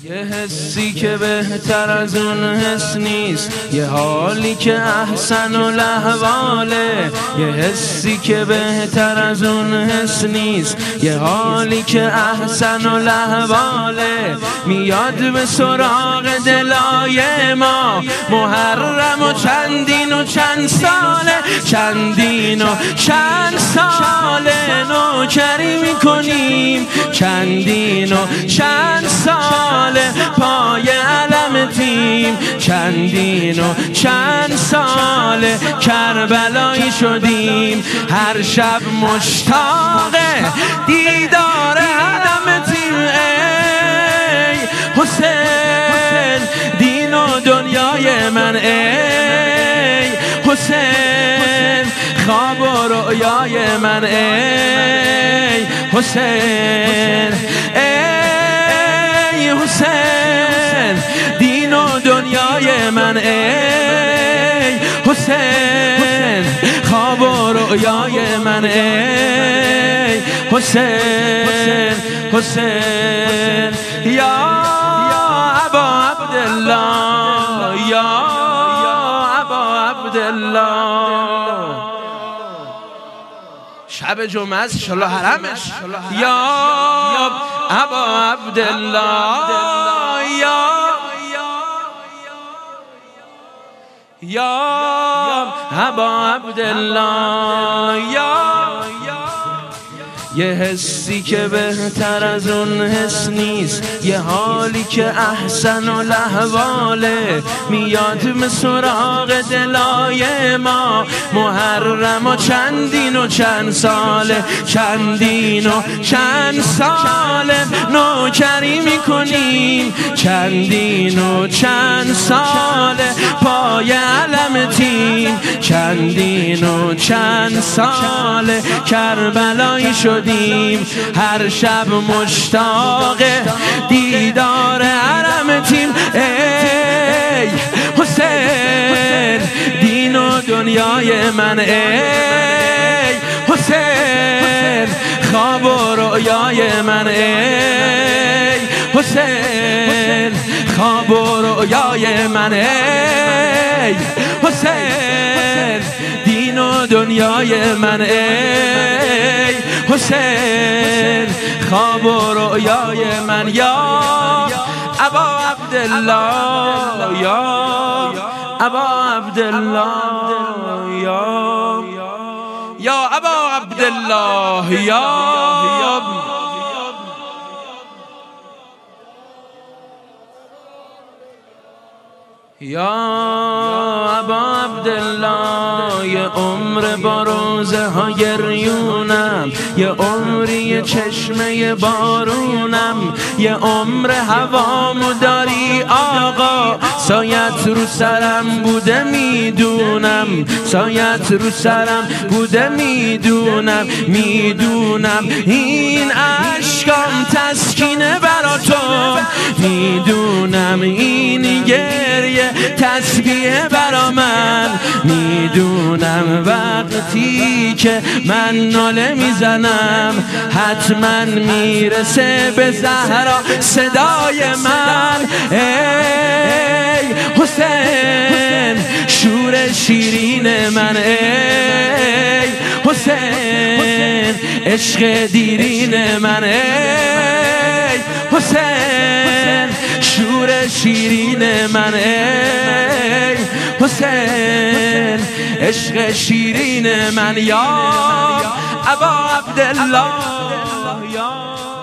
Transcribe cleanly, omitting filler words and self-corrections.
یه حسی که بهتر از اون حس نیست، یه حالی که احسن الاحواله. یه حسی که بهتر از اون حس نیست، یه حالی که احسن الاحواله. میاد به سراغ دلای ما محرم و چندین و چند ساله، چندین و چند ساله نوکری میکنیم، چندین و چند ساله پای علم تیم، چندین و چند ساله کربلایی شدیم. هر شب مشتاق دیدار علم تیم. ای حسین دین و دنیای من، ای حسین خواب و رؤیای من، ای حسین، ای حسین دین و دنیای من، ای حسین خواب و رؤیای من، ای حسین، حسین یا ابا عبدالله، یا ابا عبدالله. شب جمعه است انشالله حرمش، یا ابا عبدالله، یا ابا عبدالله. یه حسی که بهتر از اون حس نیست، یه حالی که احسن الاحواله. میاد به سراغ دلای ما محرم و چندین و چند ساله، چندین و چند ساله نوکری میکنیم، چندین و چند ساله پای علم تیم، چندین و چند ساله کربلایی شد. هر شب مشتاق دیدار علم تیم. ای حسین دین و دنیای من، ای حسین خواب و رؤیای من، ای حسین خواب و رؤیای من، ای حسین دین و دنیای من، ای حسین خواب و رؤیای من. یا ابا عبدالله، یا ابا عبدالله، یا ابا عبدالله، یا ابا عبدالله. یه عمر با روزه ها گریونم، یه عمری چشمه بارونم، یه عمر هوامو داری آقا، سایت رو سرم بوده میدونم، سایت رو سرم بوده میدونم، میدونم این عشقام تسکینه برا تو، میدونم این گریه تسبیح برا من، میدونم وقتی که من ناله میزنم حتما میرسه به زهرا صدای من. ای حسین شور شیرین من، ای حسین عشق دیرین من، ای حسین شور شیرین من، ای حسین عشق شیرین من. یا ابا عبدالله، یا